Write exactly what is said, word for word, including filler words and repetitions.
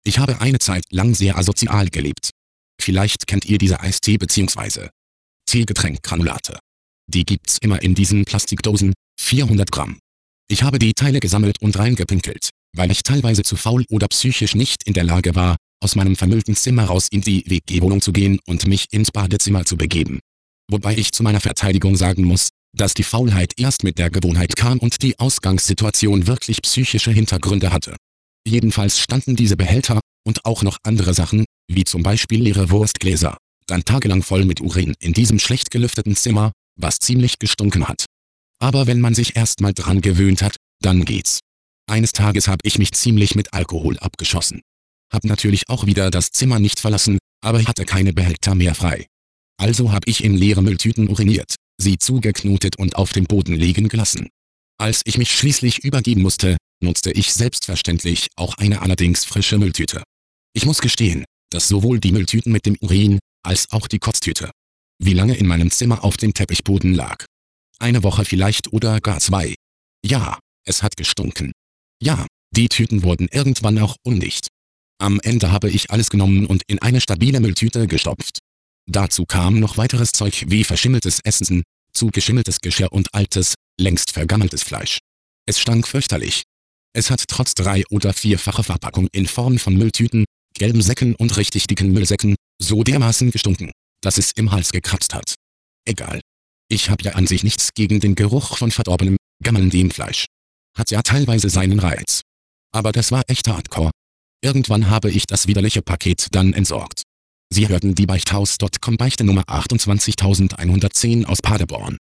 Ich habe eine Zeit lang sehr asozial gelebt. Vielleicht kennt ihr diese Eistee bzw. Teegetränkgranulate. Die gibt's immer in diesen Plastikdosen, vierhundert Gramm. Ich habe die Teile gesammelt und reingepinkelt, weil ich teilweise zu faul oder psychisch nicht in der Lage war, aus meinem vermüllten Zimmer raus in die W G-Wohnung zu gehen und mich ins Badezimmer zu begeben. Wobei ich zu meiner Verteidigung sagen muss, dass die Faulheit erst mit der Gewohnheit kam und die Ausgangssituation wirklich psychische Hintergründe hatte. Jedenfalls standen diese Behälter und auch noch andere Sachen, wie zum Beispiel leere Wurstgläser, dann tagelang voll mit Urin in diesem schlecht gelüfteten Zimmer, was ziemlich gestunken hat. Aber wenn man sich erstmal dran gewöhnt hat, dann geht's. Eines Tages habe ich mich ziemlich mit Alkohol abgeschossen. Hab natürlich auch wieder das Zimmer nicht verlassen, aber hatte keine Behälter mehr frei. Also habe ich in leere Mülltüten uriniert, sie zugeknotet und auf dem Boden liegen gelassen. Als ich mich schließlich übergeben musste, nutzte ich selbstverständlich auch eine allerdings frische Mülltüte. Ich muss gestehen, dass sowohl die Mülltüten mit dem Urin, als auch die Kotztüte, wie lange in meinem Zimmer auf dem Teppichboden lag. Eine Woche vielleicht oder gar zwei. Ja, es hat gestunken. Ja, die Tüten wurden irgendwann auch undicht. Am Ende habe ich alles genommen und in eine stabile Mülltüte gestopft. Dazu kam noch weiteres Zeug wie verschimmeltes Essen, zugeschimmeltes Geschirr und altes, längst vergammeltes Fleisch. Es stank fürchterlich. Es hat trotz drei- oder vierfacher Verpackung in Form von Mülltüten, gelben Säcken und richtig dicken Müllsäcken so dermaßen gestunken, dass es im Hals gekratzt hat. Egal. Ich habe ja an sich nichts gegen den Geruch von verdorbenem, gammelndem Fleisch. Hat ja teilweise seinen Reiz. Aber das war echt Hardcore. Irgendwann habe ich das widerliche Paket dann entsorgt. Sie hörten die Beichthaus Punkt com Beichte Nummer achtundzwanzigtausendeinhundertzehn aus Paderborn.